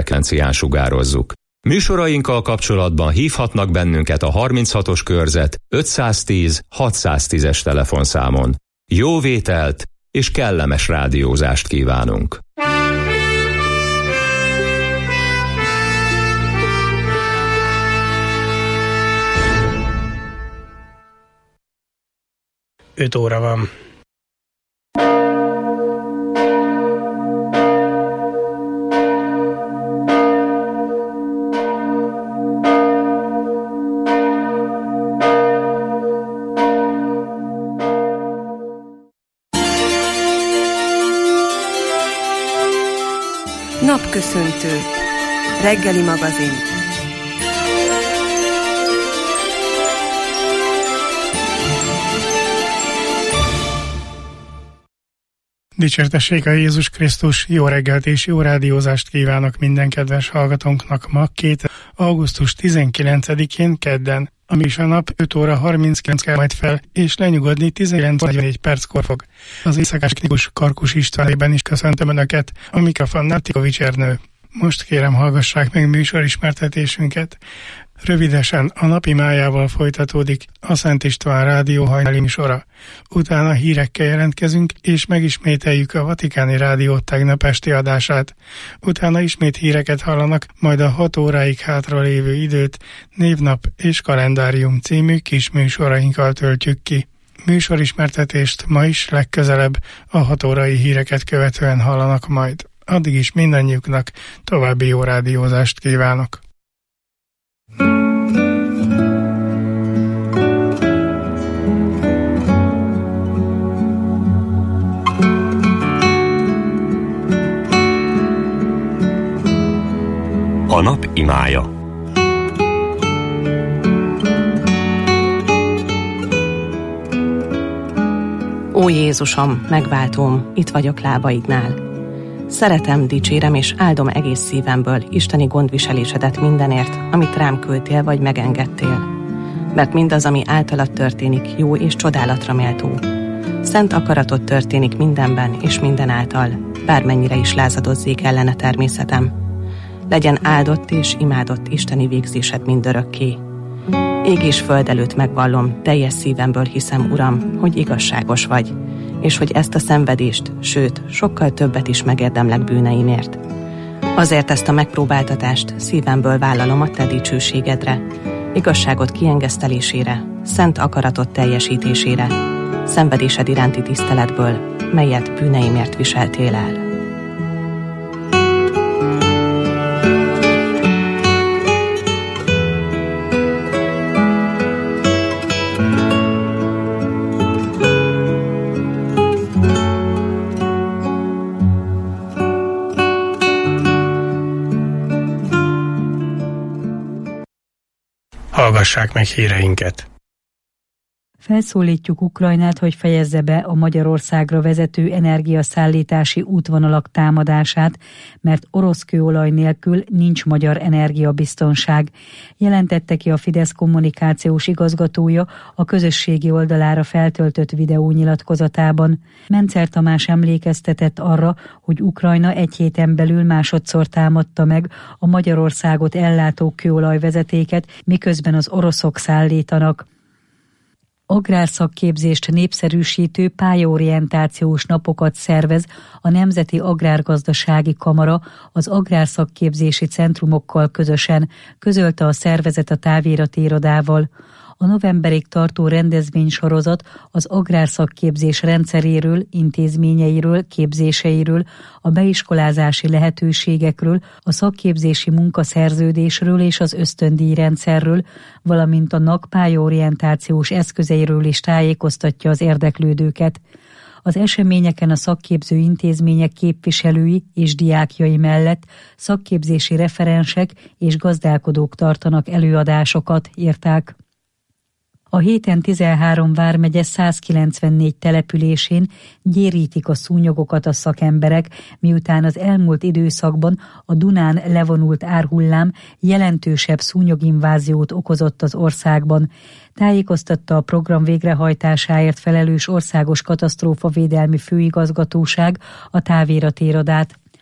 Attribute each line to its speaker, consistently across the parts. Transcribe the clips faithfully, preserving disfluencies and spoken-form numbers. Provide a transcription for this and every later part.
Speaker 1: frekvencián sugározzuk. Műsorainkkal kapcsolatban hívhatnak bennünket a harminchatos körzet ötszáztíz hatszáztízes telefonszámon. Jó vételt és kellemes rádiózást kívánunk!
Speaker 2: öt óra van.
Speaker 3: Napköszöntő. Reggeli magazin.
Speaker 2: Dicsértessék a Jézus Krisztus, jó reggelt és jó rádiózást kívánok minden kedves hallgatónknak ma két augusztus tizenkilencedikén kedden. A műsornap öt óra harminckilenc kell majd fel, és lenyugodni tizenkilenc negyvennégy perckor fog. Az éjszakás kritikus Karkus Istvánében is köszöntöm Önöket, a mikrofonnál Tikovics Ernő. Most kérem, hallgassák meg műsorismertetésünket. Rövidesen a napi májával folytatódik a Szent István Rádió hajnali műsora. Utána hírekkel jelentkezünk, és megismételjük a Vatikáni Rádió tegnap esti adását. Utána ismét híreket hallanak, majd a hat óráig hátra lévő időt Névnap és Kalendárium című kis műsorainkkal töltjük ki. Műsorismertetést ma is legközelebb a hat órai híreket követően hallanak majd. Addig is mindannyiuknak további jó rádiózást kívánok.
Speaker 4: A nap imája.
Speaker 5: Ó Jézusom, megváltóm, itt vagyok lábaidnál. Szeretem, dicsérem és áldom egész szívemből isteni gondviselésedet mindenért, amit rám küldtél vagy megengedtél. Mert mindaz, ami általad történik, jó és csodálatra méltó. Szent akaratod történik mindenben és mindenáltal, bármennyire is lázadozzék ellene természetem. Legyen áldott és imádott isteni végzésed mindörökké. Ég és föld előtt megvallom, teljes szívemből hiszem, Uram, hogy igazságos vagy, és hogy ezt a szenvedést, sőt, sokkal többet is megérdemlek bűneimért. Azért ezt a megpróbáltatást szívemből vállalom a te dicsőségedre, igazságod kiengesztelésére, szent akaratod teljesítésére, szenvedésed iránti tiszteletből, melyet bűneimért viseltél el.
Speaker 2: Hallgassák meg híreinket.
Speaker 6: Felszólítjuk Ukrajnát, hogy fejezze be a Magyarországra vezető energiaszállítási útvonalak támadását, mert orosz kőolaj nélkül nincs magyar energiabiztonság, jelentette ki a Fidesz kommunikációs igazgatója a közösségi oldalára feltöltött videónyilatkozatában. Mencer Tamás emlékeztetett arra, hogy Ukrajna egy héten belül másodszor támadta meg a Magyarországot ellátó kőolajvezetéket, miközben az oroszok szállítanak. Agrárszakképzést népszerűsítő pályaorientációs napokat szervez a Nemzeti Agrárgazdasági Kamara az agrárszakképzési centrumokkal közösen, közölte a szervezet a távirati irodával. A novemberig tartó rendezvénysorozat az agrárszakképzés rendszeréről, intézményeiről, képzéseiről, a beiskolázási lehetőségekről, a szakképzési munkaszerződésről és az ösztöndíjrendszerről, valamint a NAK pályaorientációs eszközeiről is tájékoztatja az érdeklődőket. Az eseményeken a szakképző intézmények képviselői és diákjai mellett szakképzési referensek és gazdálkodók tartanak előadásokat, írták. A héten tizenhárom vármegye százkilencvennégy településén gyérítik a szúnyogokat a szakemberek, miután az elmúlt időszakban a Dunán levonult árhullám jelentősebb szúnyoginváziót okozott az országban. Tájékoztatta a program végrehajtásáért felelős országos katasztrófavédelmi főigazgatóság a távirati irodát.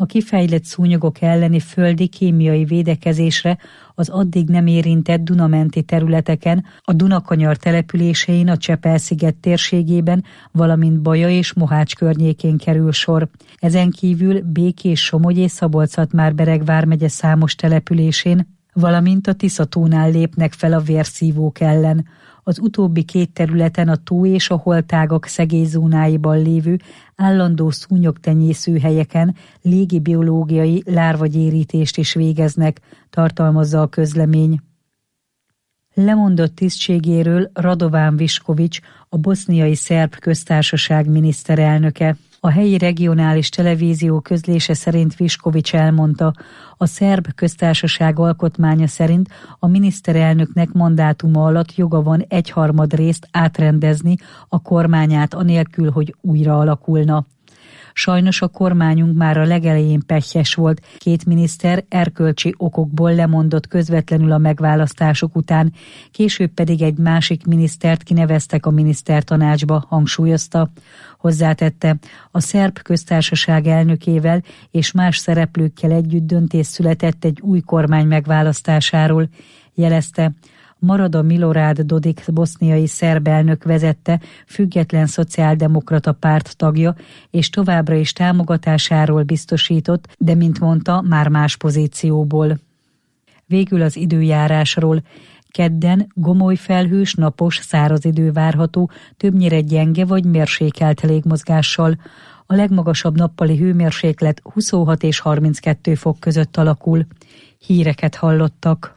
Speaker 6: a kifejlett szúnyogok elleni földi kémiai védekezésre az addig nem érintett Duna-menti területeken, a Dunakanyar településein a Csepel-sziget térségében, valamint Baja és Mohács környékén kerül sor. Ezen kívül Békés, Somogy és Szabolcs-Szatmár-Bereg vármegye számos településén, valamint a Tiszatónál lépnek fel a vérszívók ellen. Az utóbbi két területen a tó és a holtágak szegélyzónáiban lévő állandó szúnyogtenyésző helyeken légibiológiai lárvagyérítést is végeznek, tartalmazza a közlemény. Lemondott tisztségéről Radován Viskovics, a boszniai szerb köztársaság miniszterelnöke. A helyi regionális televízió közlése szerint Viskovics elmondta, a szerb köztársaság alkotmánya szerint a miniszterelnöknek mandátuma alatt joga van egyharmad részt átrendezni a kormányát anélkül, hogy újra alakulna. Sajnos a kormányunk már a legelején pehjes volt, két miniszter erkölcsi okokból lemondott közvetlenül a megválasztások után, később pedig egy másik minisztert kineveztek a minisztertanácsba, hangsúlyozta. Hozzátette, a szerb köztársaság elnökével és más szereplőkkel együtt döntés született egy új kormány megválasztásáról, jelezte. Marada Milorad Dodik boszniai szerb elnök vezette, független szociáldemokrata párt tagja, és továbbra is támogatásáról biztosított, de mint mondta, már más pozícióból. Végül az időjárásról. Kedden gomoly felhős, napos, száraz idő várható, többnyire gyenge vagy mérsékelt légmozgással. A legmagasabb nappali hőmérséklet huszonhat és harminckettő fok között alakul. Híreket hallottak.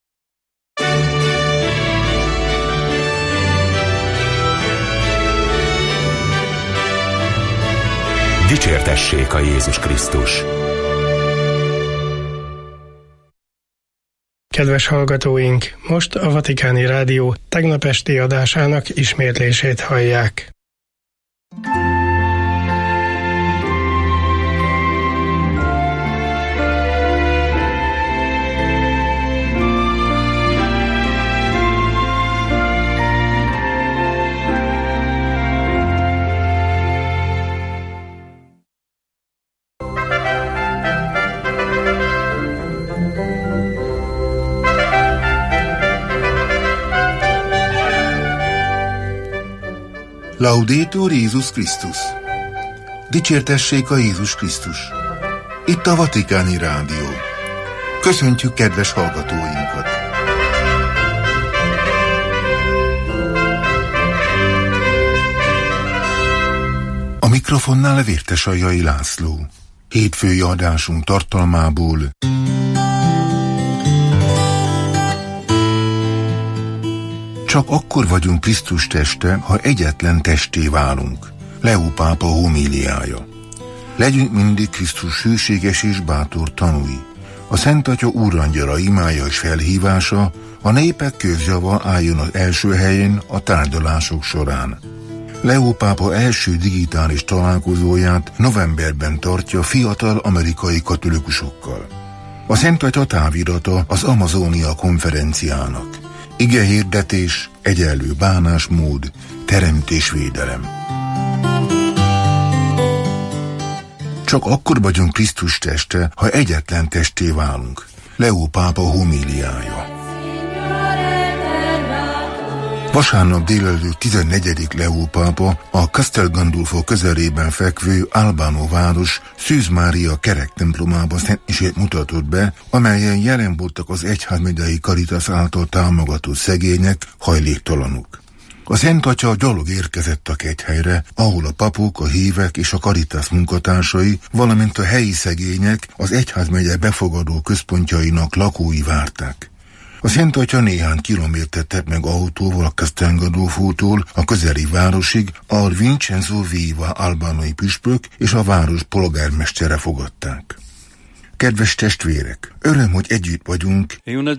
Speaker 1: Dicsértessék a Jézus Krisztus!
Speaker 2: Kedves hallgatóink, most a Vatikáni Rádió tegnap esti adásának ismétlését hallják.
Speaker 4: Laudetur Jézus Krisztus! Dicsértessék a Jézus Krisztus! Itt a Vatikáni Rádió. Köszöntjük kedves hallgatóinkat! A mikrofonnál Vértesajjai László. Hétfői adásunk tartalmából: csak akkor vagyunk Krisztus teste, ha egyetlen testé válunk. Leó pápa homíliája. Legyünk mindig Krisztus hűséges és bátor tanúi. A Szent Atya úrangyala imája és felhívása, a népek közjava álljon az első helyen a tárgyalások során. Leó pápa első digitális találkozóját novemberben tartja fiatal amerikai katolikusokkal. A Szent Atya távirata az Amazonia konferenciának. Igehirdetés, egyenlő bánásmód, teremtésvédelem. Csak akkor vagyunk Krisztus teste, ha egyetlen testé válunk. Leó pápa homíliája. Vasárnap délelőtt tizennegyedik Leó pápa a Castel Gandolfo közelében fekvő Albano város Szűz Mária kerektemplomában szentmisét mutatott be, amelyen jelen voltak az egyházmegyei Caritas által támogatott szegények, hajléktalanok. A Szent Atya gyalog érkezett a kegyhelyre, ahol a papok, a hívek és a Caritas munkatársai, valamint a helyi szegények az egyházmegye befogadó központjainak lakói várták. A Szent Atya néhány kilométert tett meg autóval a Castel Gandolfótól a közeli városig, ahol Vincenzo Viva albánai püspök és a város polgármestere fogadták. Kedves testvérek, öröm, hogy együtt vagyunk,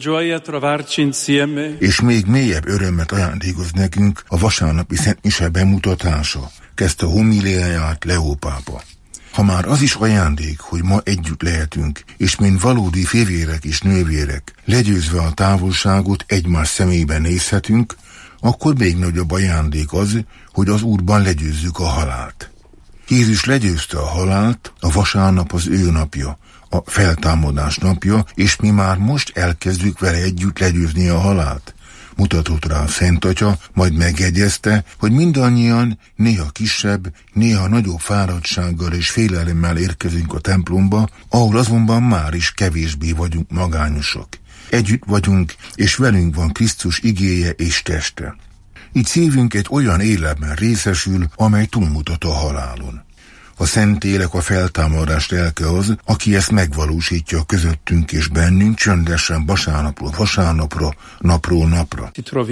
Speaker 4: és még mélyebb örömmet ajándékoz nekünk a vasárnapi szentmise bemutatása, kezdte a homíliáját Leó pápa. Ha már az is ajándék, hogy ma együtt lehetünk, és mint valódi fivérek és nővérek, legyőzve a távolságot egymás szemébe nézhetünk, akkor még nagyobb ajándék az, hogy az Úrban legyőzzük a halált. Jézus legyőzte a halált, a vasárnap az ő napja, a feltámadás napja, és mi már most elkezdjük vele együtt legyőzni a halált. Mutatott rá a Szent Atya, majd megjegyezte, hogy mindannyian néha kisebb, néha nagyobb fáradtsággal és félelemmel érkezünk a templomba, ahol azonban már is kevésbé vagyunk magányosak. Együtt vagyunk, és velünk van Krisztus igéje és teste. Így szívünk egy olyan életben részesül, amely túlmutat a halálon. A Szentlélek, a feltámadás lelke az, aki ezt megvalósítja közöttünk és bennünk, csöndesen vasárnapról vasárnapra, napról napra.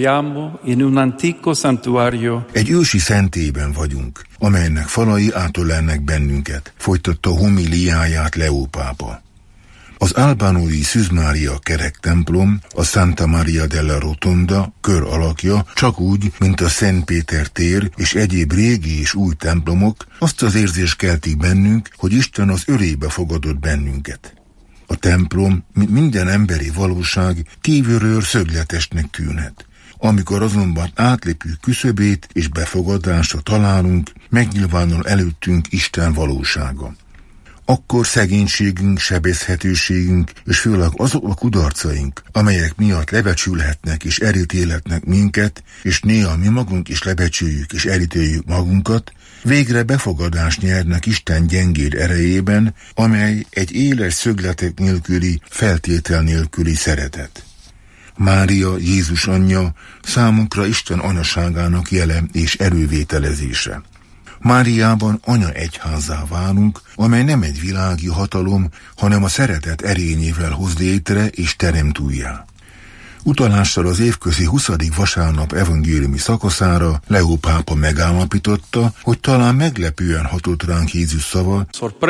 Speaker 4: Egy ősi szentében vagyunk, amelynek falai átölelnek bennünket, folytatta homiliáját Leó pápa. Az albánói Szűz Mária kerek templom, a Santa Maria della Rotonda kör alakja, csak úgy, mint a Szent Péter tér és egyéb régi és új templomok, azt az érzést keltik bennünk, hogy Isten az örébe fogadott bennünket. A templom, mint minden emberi valóság, kívülről szögletesnek tűnhet. Amikor azonban átlépjük küszöbét és befogadásra találunk, megnyilvánul előttünk Isten valósága. Akkor szegénységünk, sebezhetőségünk, és főleg azok a kudarcaink, amelyek miatt lebecsülhetnek és elítélhetnek minket, és néha mi magunk is lebecsüljük és elítéljük magunkat, végre befogadást nyernek Isten gyengéd erejében, amely egy éles szögletek nélküli, feltétel nélküli szeretet. Mária, Jézus anyja, számunkra Isten anyaságának jele és erővételezése. Máriában anya egyházzá válunk, amely nem egy világi hatalom, hanem a szeretet erényével hoz létre és teremt újjá. Utalással az évközi huszadik vasárnap evangéliumi szakaszára Leó pápa megállapította, hogy talán meglepően hatott ránk Jézus szava,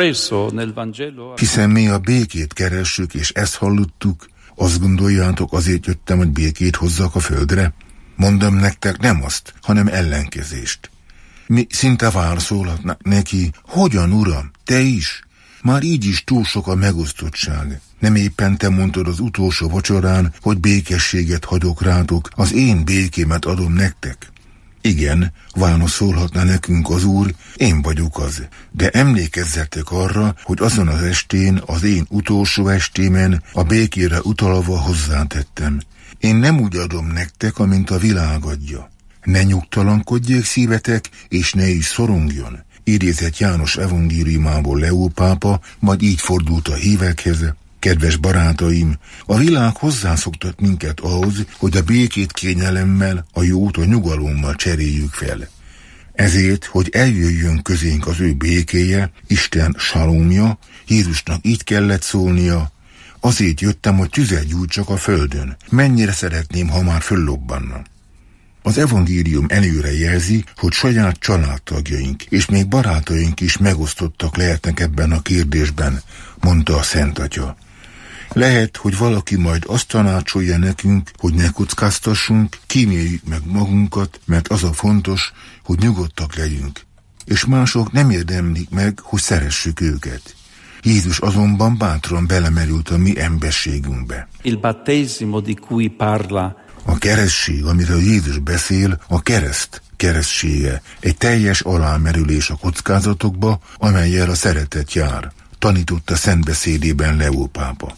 Speaker 4: hiszen mi a békét keressük, és ezt hallottuk, azt gondoljátok, azért jöttem, hogy békét hozzak a földre? Mondom nektek, nem azt, hanem ellenkezést. Mi szinte válaszolhatnak neki, hogyan, uram, te is? Már így is túl sok a megosztottság. Nem éppen te mondtad az utolsó vacsorán, hogy békességet hagyok rátok, az én békémet adom nektek? Igen, válaszolhatna nekünk az Úr, én vagyok az. De emlékezzetek arra, hogy azon az estén, az én utolsó estémen a békére utalva hozzátettem. Én nem úgy adom nektek, amint a világ adja. Ne nyugtalankodjék szívetek, és ne is szorongjon. Idézett János evangéliumából Leó pápa, majd így fordult a hívekhez. Kedves barátaim, a világ hozzászoktat minket ahhoz, hogy a békét kényelemmel, a jót a nyugalommal cseréljük fel. Ezért, hogy eljöjjön közénk az ő békéje, Isten salomja, Jézusnak így kellett szólnia, azért jöttem, hogy tüzet gyújtsak a földön. Mennyire szeretném, ha már föllobbanna. Az evangélium előre jelzi, hogy saját családtagjaink és még barátaink is megosztottak lehetnek ebben a kérdésben, mondta a Szent Atya. Lehet, hogy valaki majd azt tanácsolja nekünk, hogy ne kockáztassunk, kíméljük meg magunkat, mert az a fontos, hogy nyugodtak legyünk, és mások nem érdemlik meg, hogy szeressük őket. Jézus azonban bátran belemerült a mi emberségünkbe.
Speaker 7: Il battesimo di cui parla
Speaker 4: A keresztség, amiről Jézus beszél, a kereszt keresztsége, egy teljes alámerülés a kockázatokba, amellyel a szeretet jár, tanította szentbeszédében Leó pápa.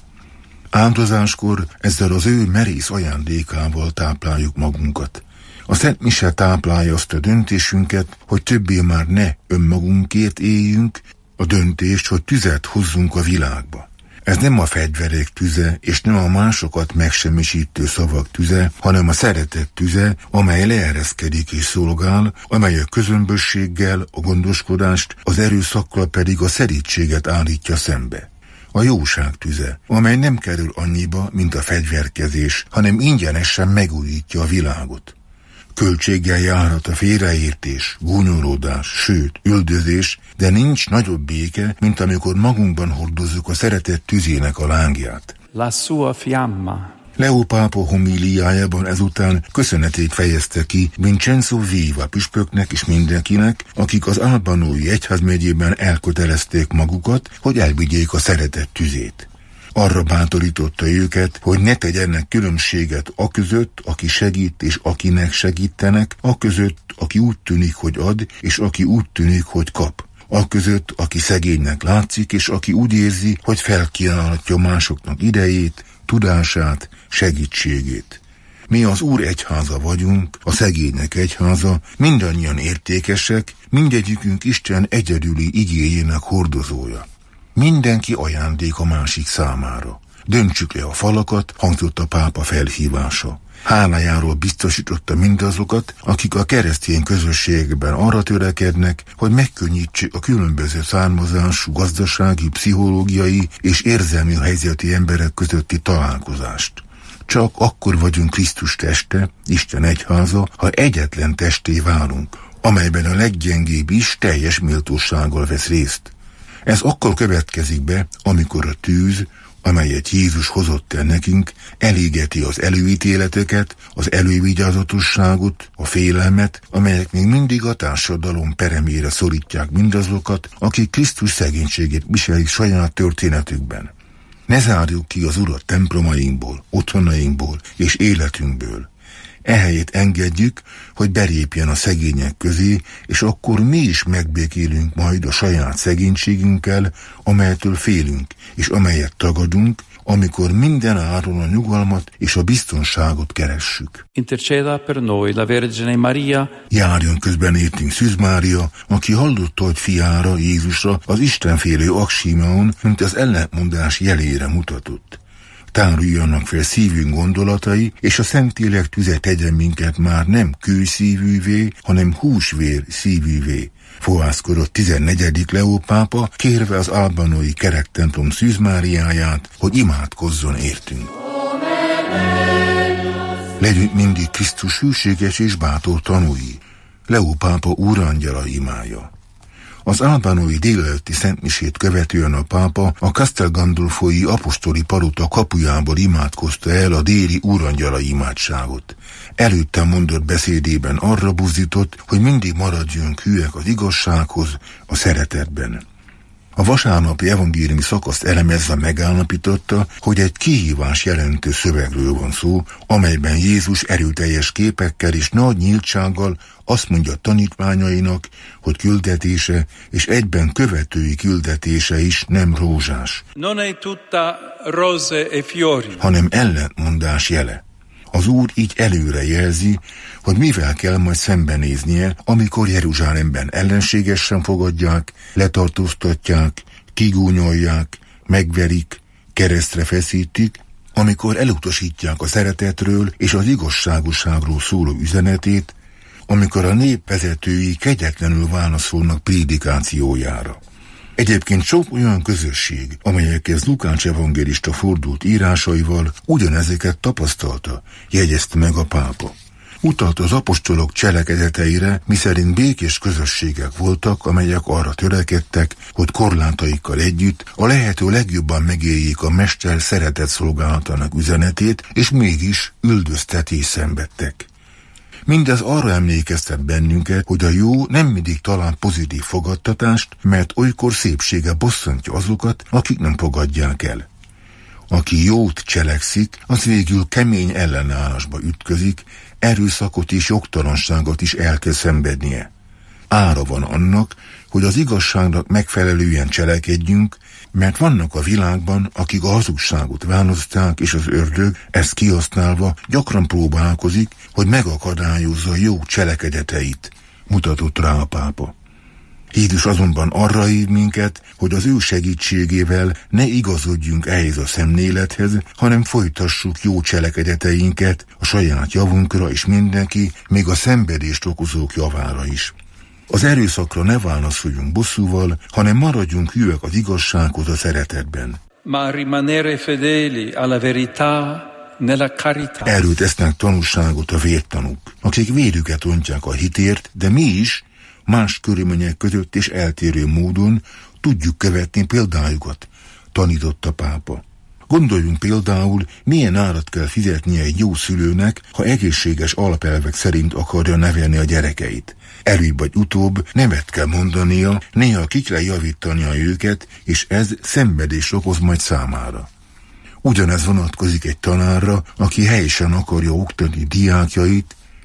Speaker 4: Áldozáskor ezzel az ő merész ajándékával tápláljuk magunkat. A Szent Mise táplálja azt a döntésünket, hogy többé már ne önmagunkért éljünk, a döntést, hogy tüzet hozzunk a világba. Ez nem a fegyverek tüze, és nem a másokat megsemmisítő szavak tüze, hanem a szeretet tüze, amely leereszkedik és szolgál, amely a közömbösséggel, a gondoskodást, az erőszakkal pedig a szerítséget állítja szembe. A jóság tüze, amely nem kerül annyiba, mint a fegyverkezés, hanem ingyenesen megújítja a világot. Költséggel járhat a félreértés, gúnyolódás, sőt, üldözés, de nincs nagyobb béke, mint amikor magunkban hordozzuk a szeretet tüzének a lángját.
Speaker 7: La sua fiamma.
Speaker 4: Leó pápa homíliájában ezután köszönetét fejezte ki Vincenzo Viva püspöknek és mindenkinek, akik az albánói egyházmegyében elkötelezték magukat, hogy elvigyék a szeretet tüzét. Arra bátorította őket, hogy ne tegyenek különbséget aközött, aki segít és akinek segítenek, aközött, aki úgy tűnik, hogy ad, és aki úgy tűnik, hogy kap. Aközött, aki szegénynek látszik, és aki úgy érzi, hogy felkínálhatja másoknak idejét, tudását, segítségét. Mi az Úr egyháza vagyunk, a szegények egyháza, mindannyian értékesek, mindegyikünk Isten egyedüli igéjének hordozója. Mindenki ajándék a másik számára. Döntsük le a falakat, hangzott a pápa felhívása. Hálájáról biztosította mindazokat, akik a keresztény közösségben arra törekednek, hogy megkönnyítsék a különböző származású, gazdasági, pszichológiai és érzelmi helyzeti emberek közötti találkozást. Csak akkor vagyunk Krisztus teste, Isten egyháza, ha egyetlen testé válunk, amelyben a leggyengébb is teljes méltósággal vesz részt. Ez akkor következik be, amikor a tűz, amelyet Jézus hozott el nekünk, elégeti az előítéleteket, az elővigyázatosságot, a félelmet, amelyek még mindig a társadalom peremére szorítják mindazokat, akik Krisztus szegénységét viselik saját történetükben. Ne zárjuk ki az Urat templomainkból, otthonainkból és életünkből. Ehelyett engedjük, hogy belépjen a szegények közé, és akkor mi is megbékélünk majd a saját szegénységünkkel, amelytől félünk, és amelyet tagadunk, amikor minden áron a nyugalmat és a biztonságot keressük.
Speaker 7: Interceda per noi la Vergine Maria.
Speaker 4: Járjon közben értünk Szűz Mária, aki hallotta, hogy fiára, Jézusra az istenfélő Aksimeon, mint az ellentmondás jelére mutatott. Táruljanak fel szívünk gondolatai, és a Szentlélek tüze tegyen minket már nem kőszívűvé, hanem húsvér szívűvé. Fohászkodott tizennegyedik Leó pápa, kérve az albánói kerektemplom Szűz Máriáját, hogy imádkozzon értünk. Legyünk mindig Krisztus hűséges és bátor tanúi. Leó pápa úrangyala imája. Az albánói délelőtti szentmisét követően a pápa a Castel Gandolfoi apostoli palota kapujából imádkozta el a déli úrangyala imádságot. Előtte mondott beszédében arra buzdított, hogy mindig maradjunk hűek az igazsághoz, a szeretetben. A vasárnapi evangéliumi szakaszt elemezve megállapította, hogy egy kihívás jelentő szövegről van szó, amelyben Jézus erőteljes képekkel és nagy nyíltsággal azt mondja tanítványainak, hogy küldetése és egyben követői küldetése is nem rózsás,
Speaker 7: Non è tutta rose e fiori,
Speaker 4: hanem ellentmondás jele. Az Úr így előre jelzi, hogy mivel kell majd szembenéznie, amikor Jeruzsálemben ellenségesen fogadják, letartóztatják, kigúnyolják, megverik, keresztre feszítik, amikor elutasítják a szeretetről és az igazságosságról szóló üzenetét, amikor a nép vezetői kegyetlenül válaszolnak prédikációjára. Egyébként sok olyan közösség, amelyekhez Lukács evangélista fordult írásaival, ugyanezeket tapasztalta, jegyezte meg a pápa. Utalt az apostolok cselekedeteire, miszerint békés közösségek voltak, amelyek arra törekedtek, hogy korlátaikkal együtt a lehető legjobban megéljék a mester szeretet szolgálatának üzenetét, és mégis üldöztetést szenvedtek. Mindez arra emlékeztet bennünket, hogy a jó nem mindig talál pozitív fogadtatást, mert olykor szépsége bosszantja azokat, akik nem fogadják el. Aki jót cselekszik, az végül kemény ellenállásba ütközik, erőszakot és jogtalanságot is el kell szenvednie. Ára van annak, hogy az igazságnak megfelelően cselekedjünk, mert vannak a világban, akik a hazugságot választják, és az ördög ezt kihasználva gyakran próbálkozik, hogy megakadályozza jó cselekedeteit, mutatott rá a pápa. Jézus azonban arra hív minket, hogy az ő segítségével ne igazodjunk ehhez a szemlélethez, hanem folytassuk jó cselekedeteinket a saját javunkra és mindenki, még a szenvedést okozók javára is. Az erőszakra ne válaszoljunk bosszúval, hanem maradjunk hűek az igazsághoz a szeretetben.
Speaker 7: ma rimanere fedeli alla verità nella carità.
Speaker 4: Erről tesznek tanúságot a vértanúk, akik vérüket ontják a hitért, de mi is, más körülmények között és eltérő módon tudjuk követni példájukat, tanította pápa. Gondoljunk például, milyen árat kell fizetnie egy jó szülőnek, ha egészséges alapelvek szerint akarja nevelni a gyerekeit. Előbb vagy utóbb nemet kell mondania, néha ki kell javítania őket, és ez szenvedést okoz majd számára. Ugyanez vonatkozik egy tanárra, aki helyesen akarja oktatni diákjait,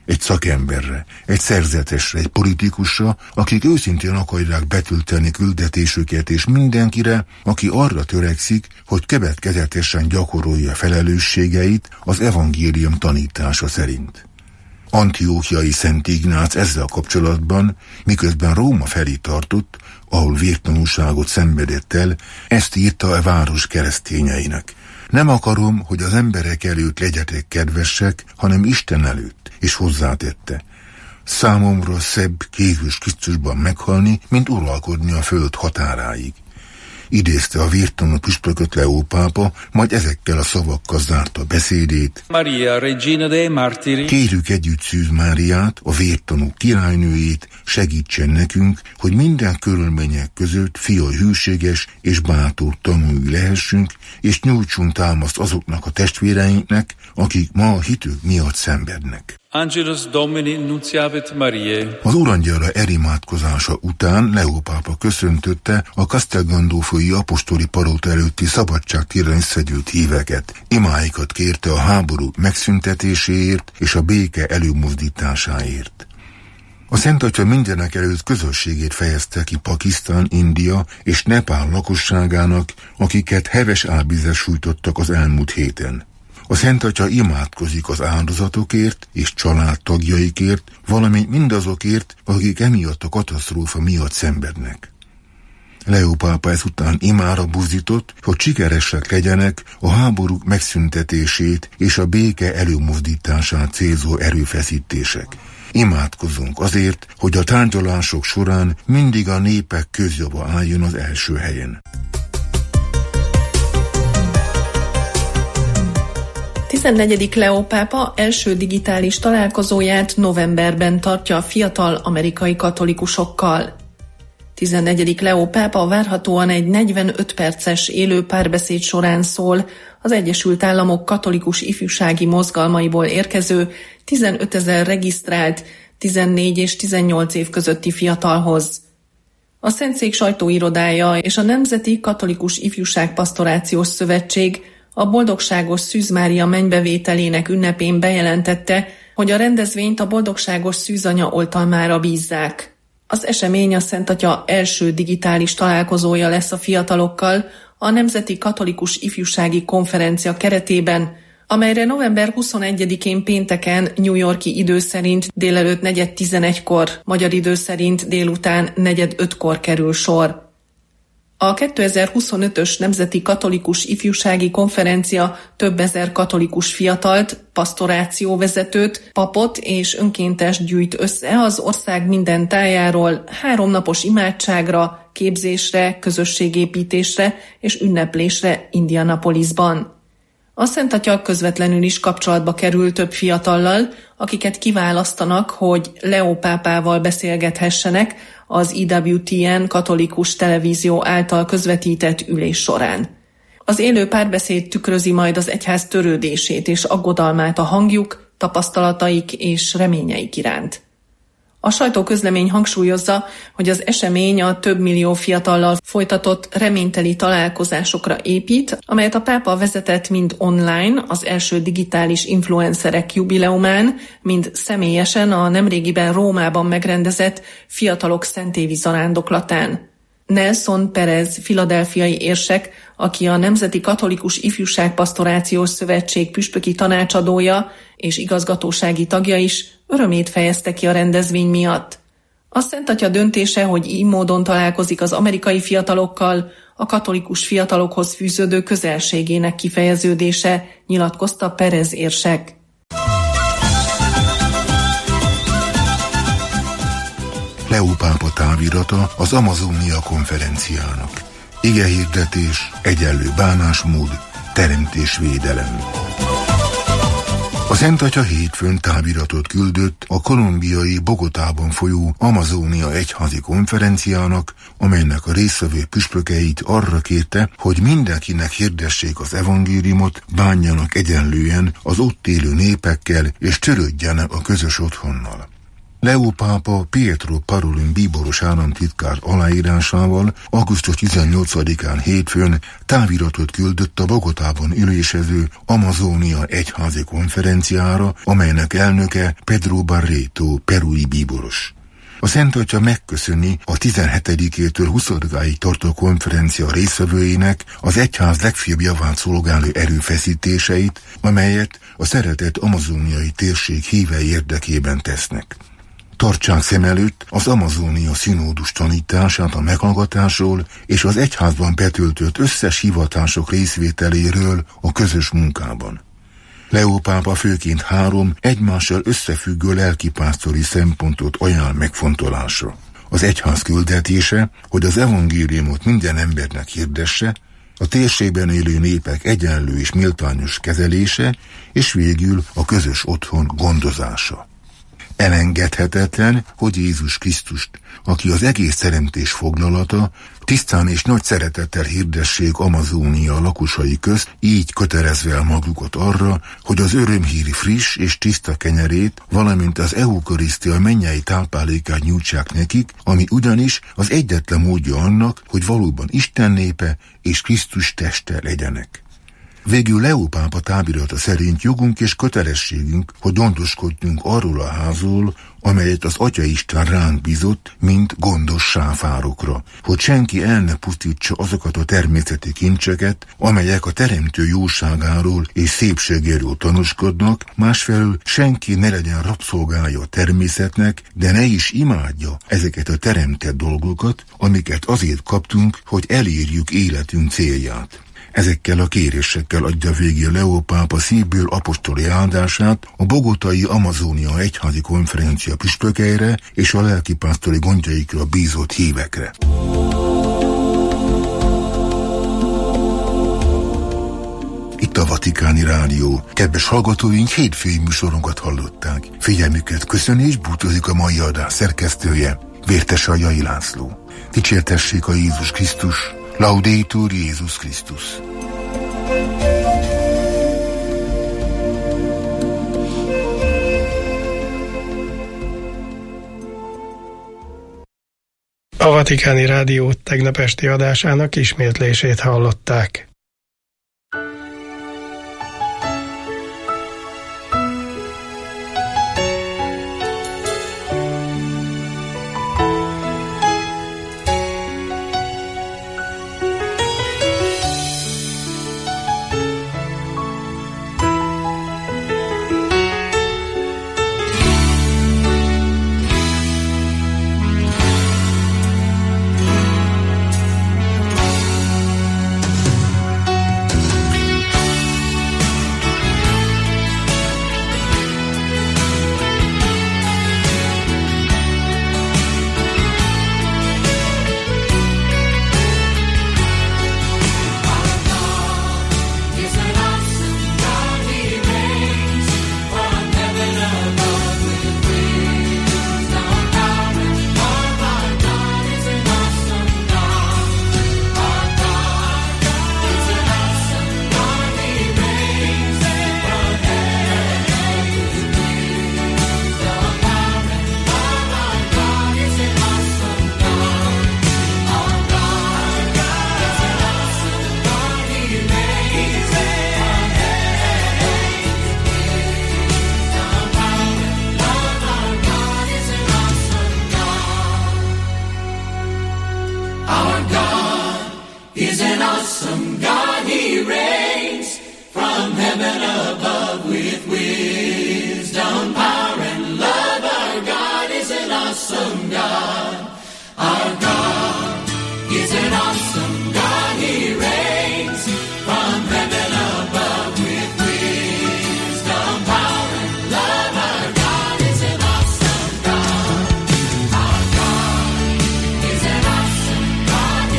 Speaker 4: egy szakemberre, egy szerzetesre, egy politikusra, akik őszintén akarják betölteni küldetésüket, és mindenkire, aki arra törekszik, hogy következetesen gyakorolja felelősségeit az evangélium tanítása szerint. Antiochiai Szent Ignác ezzel kapcsolatban, miközben Róma felé tartott, ahol vértanúságot szenvedett el, ezt írta a város keresztényeinek. Nem akarom, hogy az emberek előtt legyetek kedvesek, hanem Isten előtt, és hozzátette. Számomra szebb Jézus Krisztusban meghalni, mint uralkodni a föld határáig. Idézte a vértanú püspököt Leó pápa, majd ezekkel a szavakkal zárta beszédét.
Speaker 7: Maria, Regina dei Martiri.
Speaker 4: Kérjük együtt Szűz Máriát, a vértanú királynőjét, segítsen nekünk, hogy minden körülmények között fia hűséges és bátor tanúi lehessünk, és nyújtsunk támaszt azoknak a testvéreinknek, akik ma a hitük miatt szenvednek.
Speaker 7: Angelus Domini nunciavit Mariae.
Speaker 4: Az urangyara erimádkozása után Leó pápa köszöntötte a Castel Gandolfoi apostoli palota előtti szabadságtérre összegyűlt híveket. Imáikat kérte a háború megszüntetéséért és a béke előmozdításáért. A Szent Atya mindenek előtt közösségét fejezte ki Pakisztán, India és Nepál lakosságának, akiket heves álvizek sújtottak az elmúlt héten. A Szent Atya imádkozik az áldozatokért és családtagjaikért, valamint mindazokért, akik emiatt a katasztrófa miatt szenvednek. Leó pápa ezután imára buzdított, hogy sikeresek legyenek a háborúk megszüntetését és a béke előmozdítását célzó erőfeszítések. Imádkozzunk azért, hogy a tárgyalások során mindig a népek közjava álljon az első helyen.
Speaker 8: tizennegyedik Leó pápa első digitális találkozóját novemberben tartja a fiatal amerikai katolikusokkal. tizennegyedik Leó pápa várhatóan egy negyvenöt perces élő párbeszéd során szól az Egyesült Államok katolikus ifjúsági mozgalmaiból érkező tizenötezer regisztrált tizennégy és tizennyolc év közötti fiatalhoz. A Szentszék sajtóirodája és a Nemzeti Katolikus Ifjúságpastorációs Szövetség a Boldogságos Szűz Mária mennybevételének ünnepén bejelentette, hogy a rendezvényt a Boldogságos Szűzanya oltalmára bízzák. Az esemény a Szent Atya első digitális találkozója lesz a fiatalokkal a Nemzeti Katolikus Ifjúsági Konferencia keretében, amelyre november huszonegyedikén pénteken New York-i idő szerint délelőtt negyed tizenegykor, magyar idő szerint délután negyed ötkor kerül sor. A kétezer-huszonötös Nemzeti Katolikus Ifjúsági Konferencia több ezer katolikus fiatalt, pastorációvezetőt, papot és önkéntest gyűjt össze az ország minden tájáról háromnapos imádságra, képzésre, közösségépítésre és ünneplésre Indianapolisban. A Szent Atya közvetlenül is kapcsolatba kerül több fiatallal, akiket kiválasztanak, hogy Leó pápával beszélgethessenek az E W T N katolikus televízió által közvetített ülés során. Az élő párbeszéd tükrözi majd az egyház törődését és aggodalmát a hangjuk, tapasztalataik és reményeik iránt. A sajtóközlemény hangsúlyozza, hogy az esemény a több millió fiatallal folytatott reményteli találkozásokra épít, amelyet a pápa vezetett mind online, az első digitális influencerek jubileumán, mind személyesen a nemrégiben Rómában megrendezett fiatalok szentévi zarándoklatán. Nelson Perez philadelphiai érsek, aki a Nemzeti Katolikus Ifjúságpastorációs Szövetség püspöki tanácsadója és igazgatósági tagja is, örömét fejezte ki a rendezvény miatt. A Szent Atya döntése, hogy így módon találkozik az amerikai fiatalokkal, a katolikus fiatalokhoz fűződő közelségének kifejeződése, nyilatkozta Perez érsek.
Speaker 4: Leó pápa távirata az Amazónia konferenciának. Igehirdetés, egyenlő bánásmód, teremtésvédelem. A Szent Atya hétfőn táviratot küldött a kolumbiai Bogotában folyó Amazónia egyházi konferenciának, amelynek a résztvevő püspökeit arra kérte, hogy mindenkinek hirdessék az evangéliumot, bánjanak egyenlően az ott élő népekkel és törődjenek a közös otthonnal. Leó pápa Pietro Parolin bíboros államtitkár aláírásával augusztus tizennyolcadikán hétfőn táviratot küldött a Bogotában ülésező Amazónia egyházi konferenciára, amelynek elnöke Pedro Barreto perui bíboros. A Szent Atya megköszöni a tizenhetedikétől huszadikáig tartó konferencia résztvevőinek az egyház legfőbb javát szolgáló erőfeszítéseit, amelyet a szeretett amazóniai térség hívei érdekében tesznek. Tartsák szem előtt az Amazónia Szinódus tanítását a meghallgatásról és az egyházban betöltött összes hivatások részvételéről a közös munkában. Leó pápa főként három egymással összefüggő lelkipásztori szempontot ajánl megfontolásra. Az egyház küldetése, hogy az evangéliumot minden embernek hirdesse, a térségben élő népek egyenlő és méltányos kezelése, és végül a közös otthon gondozása. Elengedhetetlen, hogy Jézus Krisztust, aki az egész teremtés foglalata, tisztán és nagy szeretettel hirdessék Amazónia lakosai közt, így kötelezve el magukat arra, hogy az örömhír friss és tiszta kenyerét, valamint az eukarisztia mennyei táplálékát nyújtsák nekik, ami ugyanis az egyetlen módja annak, hogy valóban Isten népe és Krisztus teste legyenek. Végül Leó pápa távirata szerint jogunk és kötelességünk, hogy gondoskodjunk arról a házról, amelyet az Atya Isten ránk bízott, mint gondos sáfárokra, hogy senki el ne pusztítsa azokat a természeti kincseket, amelyek a teremtő jóságáról és szépségéről tanúskodnak, másfelől senki ne legyen rabszolgája a természetnek, de ne is imádja ezeket a teremtett dolgokat, amiket azért kaptunk, hogy elérjük életünk célját. Ezekkel a kérésekkel adja végül Leó pápa szívből apostoli áldását a bogotai Amazónia egyházi konferencia püspökeire és a lelkipásztori gondjaikra bízott hívekre. Itt a Vatikáni Rádió. Kedves hallgatóink, hétfői műsorunkat hallották. Figyelmüket köszöni és búcsúzik a mai adás szerkesztője, Vértese Jai László. Dicsértessék a Jézus Krisztus! Laudetur Jézus Krisztus!
Speaker 2: A Vatikáni Rádió tegnap esti adásának ismétlését hallották.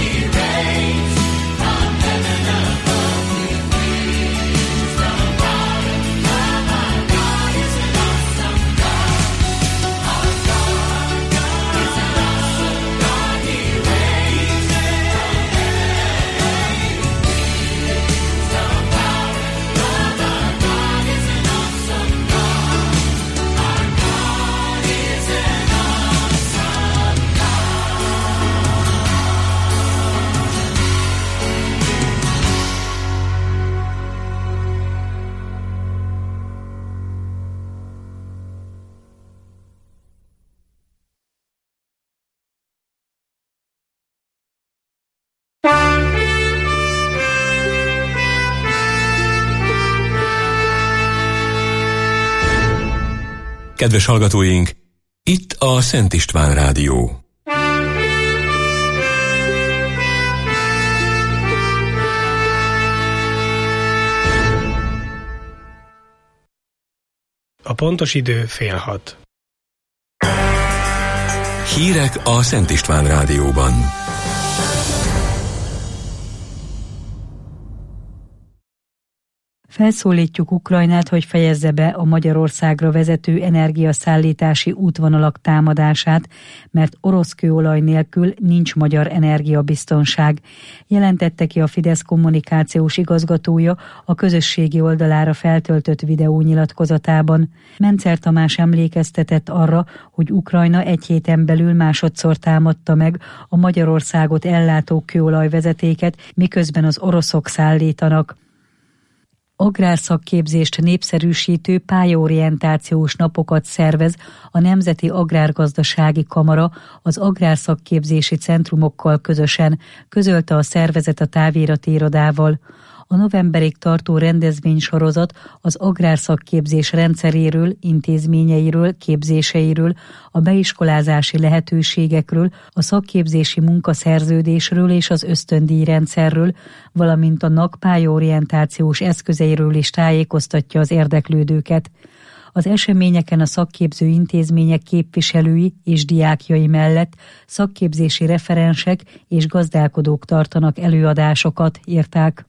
Speaker 9: Wow.
Speaker 1: Kedves hallgatóink, itt a Szent István Rádió.
Speaker 2: A pontos idő fél hat.
Speaker 1: Hírek a Szent István Rádióban.
Speaker 6: Felszólítjuk Ukrajnát, hogy fejezze be a Magyarországra vezető energiaszállítási útvonalak támadását, mert orosz kőolaj nélkül nincs magyar energiabiztonság, jelentette ki a Fidesz kommunikációs igazgatója a közösségi oldalára feltöltött videónyilatkozatában. Mencer Tamás emlékeztetett arra, hogy Ukrajna egy héten belül másodszor támadta meg a Magyarországot ellátó kőolajvezetéket, miközben az oroszok szállítanak. Agrárszakképzést népszerűsítő pályaorientációs napokat szervez a Nemzeti Agrárgazdasági Kamara az agrárszakképzési centrumokkal közösen, közölte a szervezet a távirati irodával. A novemberig tartó rendezvénysorozat az agrárszakképzés rendszeréről, intézményeiről, képzéseiről, a beiskolázási lehetőségekről, a szakképzési munkaszerződésről és az ösztöndíjrendszerről, valamint a en á ká pályaorientációs eszközeiről is tájékoztatja az érdeklődőket. Az eseményeken a szakképző intézmények képviselői és diákjai mellett szakképzési referensek és gazdálkodók tartanak előadásokat, írták.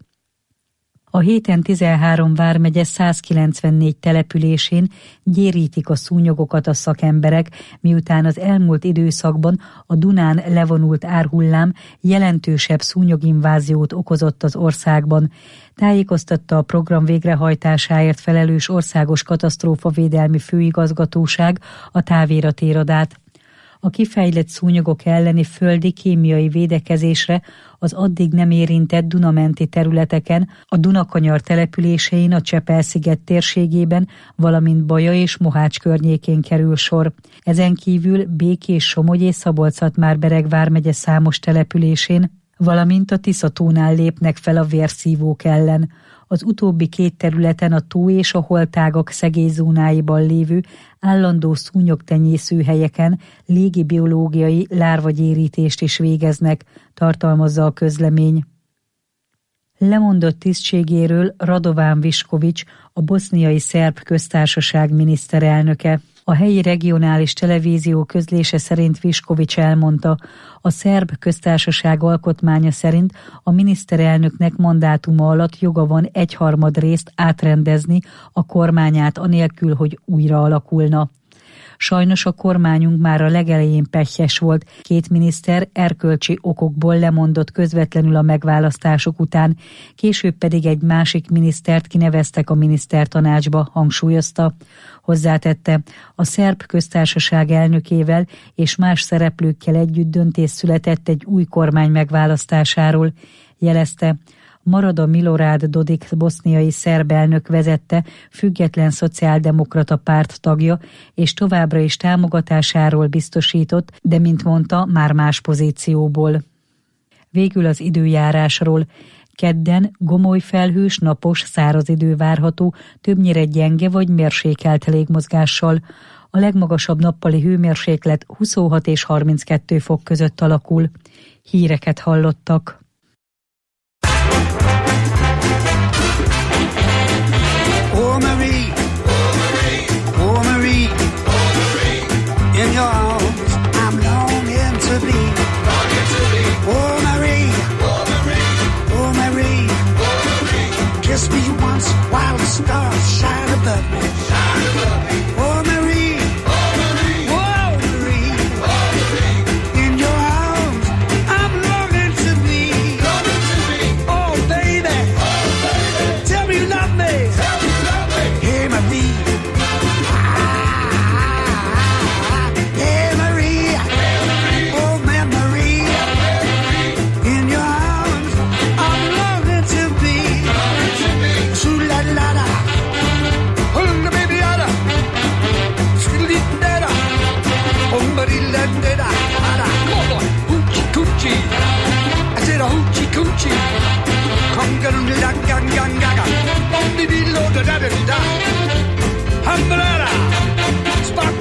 Speaker 6: A héten tizenhárom vármegye százkilencvennégy településén gyérítik a szúnyogokat a szakemberek, miután az elmúlt időszakban a Dunán levonult árhullám jelentősebb szúnyoginváziót okozott az országban. Tájékoztatta a program végrehajtásáért felelős országos katasztrófavédelmi főigazgatóság a távirati irodát. A kifejlett szúnyogok elleni földi kémiai védekezésre az addig nem érintett Dunamenti területeken, a Dunakanyar településein a Csepel-sziget térségében, valamint Baja és Mohács környékén kerül sor. Ezen kívül Békés, Somogy és Szabolcs-Szatmár-Bereg vármegye számos településén, valamint a Tiszatónál lépnek fel a vérszívók ellen. Az utóbbi két területen a tó és a holtágak szegélyzónáiban lévő állandó szúnyogtenyésző helyeken légibiológiai lárvagyérítést is végeznek, tartalmazza a közlemény. Lemondott tisztségéről Radován Viskovics, a boszniai szerb köztársaság miniszterelnöke. A helyi regionális televízió közlése szerint Viskovics elmondta, a szerb köztársaság alkotmánya szerint a miniszterelnöknek mandátuma alatt joga van egyharmad részt átrendezni a kormányát anélkül, hogy újra alakulna. Sajnos a kormányunk már a legelején pehjes volt, két miniszter erkölcsi okokból lemondott közvetlenül a megválasztások után, később pedig egy másik minisztert kineveztek a minisztertanácsba, hangsúlyozta. Hozzátette, a szerb köztársaság elnökével és más szereplőkkel együtt döntés született egy új kormány megválasztásáról, jelezte. Marada Milorad Dodik boszniai szerb elnök vezette, független szociáldemokrata párt tagja, és továbbra is támogatásáról biztosított, de mint mondta, már más pozícióból. Végül az időjárásról. Kedden gomoly felhős, napos, száraz idő várható, többnyire gyenge vagy mérsékelt légmozgással. A legmagasabb nappali hőmérséklet huszonhat és harminckettő fok között alakul. Híreket hallottak.
Speaker 9: Oh Marie, oh Marie, oh Marie, oh Marie, in your arms I'm longing to be, longing to be. Oh Marie, oh Marie, oh Marie, oh Marie, kiss me once while the stars shine above me, shine above me. Oh Marie, oh Marie, oh Marie, oh Marie, in your arms I'm longing to be, longing to be. Oh baby, oh baby, tell me you love me. Tell me Hey Marie, ah, hey Marie, hey Marie, oh man Marie, in your arms I'm longing to be, longing to be. Shoo la la la, hold the baby ada, skidly dada, oh Marie la dada, ada, come on boy, hoochie coochie, I said a hoochie coochie, come get on the gang gang gang gang, on the below da da da da. Umbrella, spark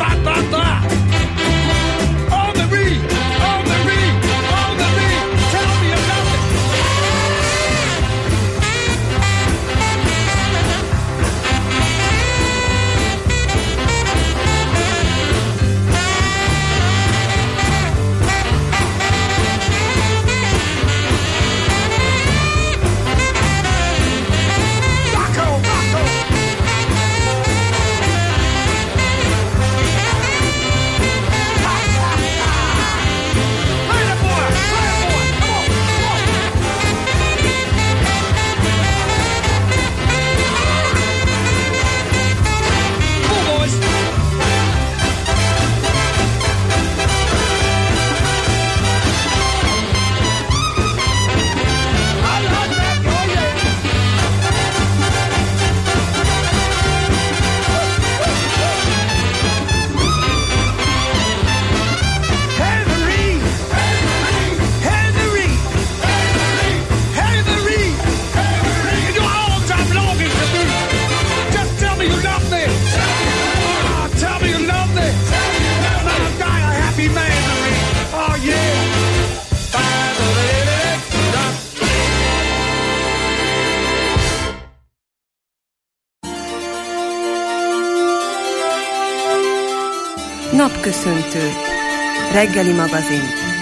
Speaker 3: Napköszöntő. Reggeli magazin.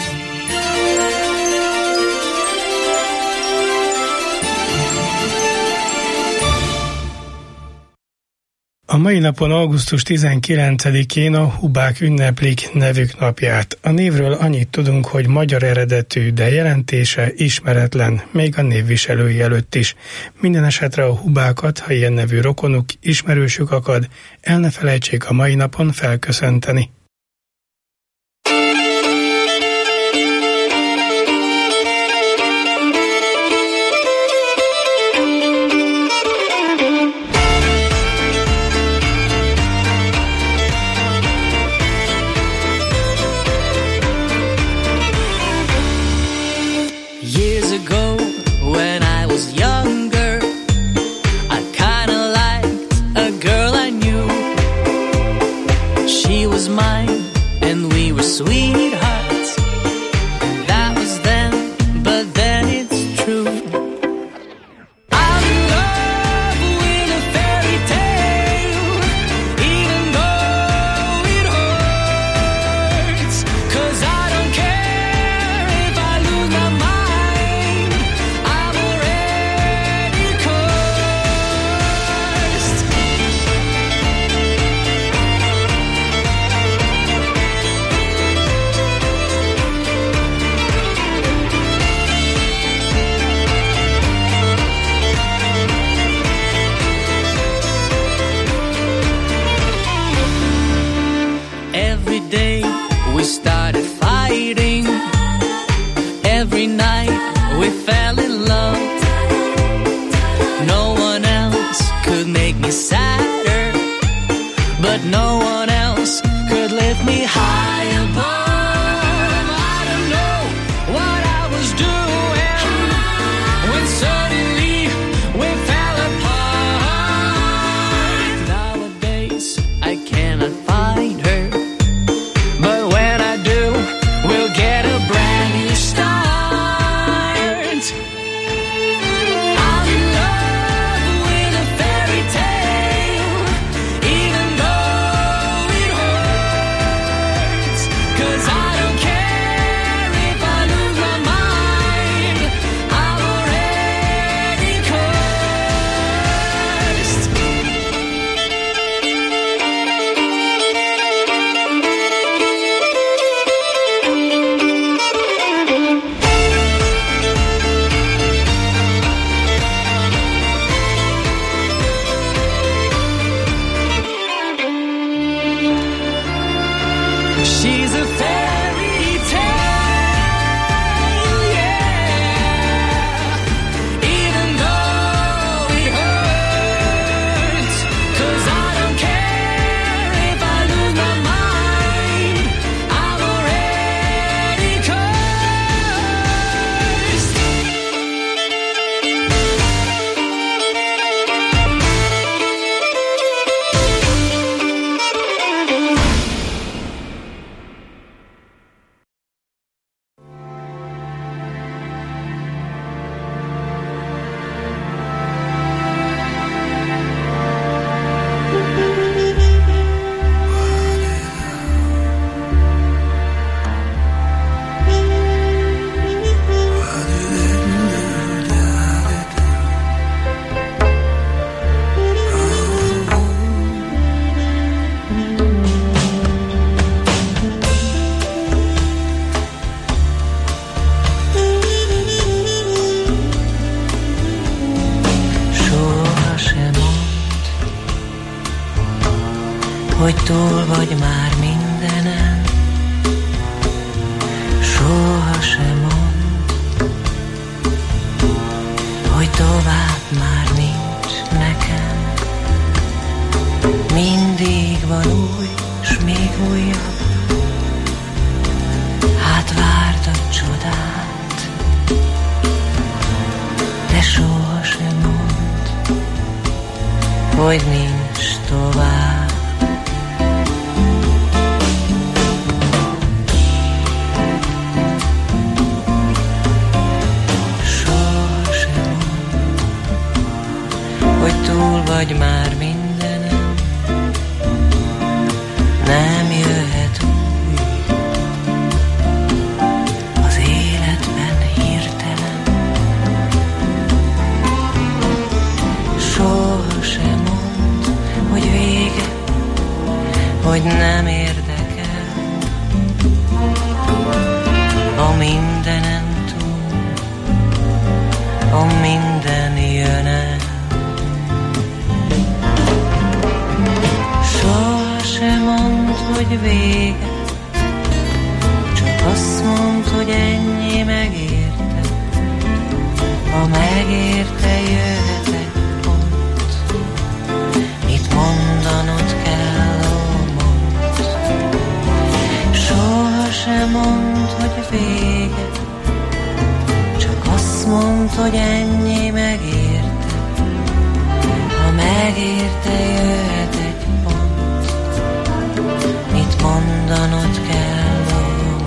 Speaker 2: A mai napon, augusztus tizenkilencedikén a hubák ünneplik nevük napját. A névről annyit tudunk, hogy magyar eredetű, de jelentése ismeretlen, még a névviselői előtt is. Minden esetre a hubákat, ha ilyen nevű rokonuk, ismerősük akad, el ne felejtsék a mai napon felköszönteni.
Speaker 10: Sweethearts, that was then, but then it's true. I'm in love with a fairy tale, even though it hurts, 'cause I don't care if I lose my mind, I'm already cursed. Every day we started fighting. Every night we fell in love. No one else could make me sadder, but no one else could lift me high above. I don't know what I was doing when suddenly we fell apart. Nowadays I cannot find her, but when I do, we'll get a brand new start. I'm in love with a fairy tale, even though it hurts, 'cause I don't care if I lose my mind, I'm already cursed. She's a fairy tale, yeah, even though it hurts, 'cause I don't care if I lose my mind, I'm already cursed. Soha sem mondd, hogy túl vagy már mindenen. Soha sem mondd, hogy tovább már nincs nekem. Mindig van új, s még újabb, hát várd a csodát, de soha sem mondd, hogy nincs tovább. Túl vagy már mindenem, nem jöhet
Speaker 11: hogy nem érdekel, a mindenen túl, a minden jön el. Sohasem mondd, hogy vége, csak azt mondd, hogy ennyi megérte, ha megérte, jöhet egy pont, mit mondanod kell, ó, mondd. Sohasem mondd, hogy vége, csak azt mondd, hogy ennyi megérte, ha megérte, jöhet egy pont, mit mondanod kell, ó, mondd.